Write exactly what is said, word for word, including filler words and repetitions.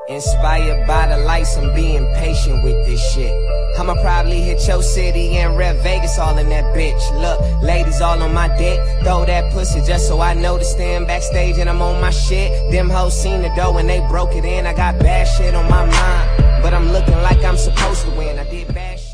Inspired by the lights, I'm being patient with this shit. I'ma probably hit your city and rep Vegas all in that bitch. Look, ladies all on my dick, throw that pussy just so I know to stand backstage and I'm on my shit. Them hoes seen the dough and they broke it in. I got bad shit on my mind, but I'm looking like I'm supposed to win. I did bad shit.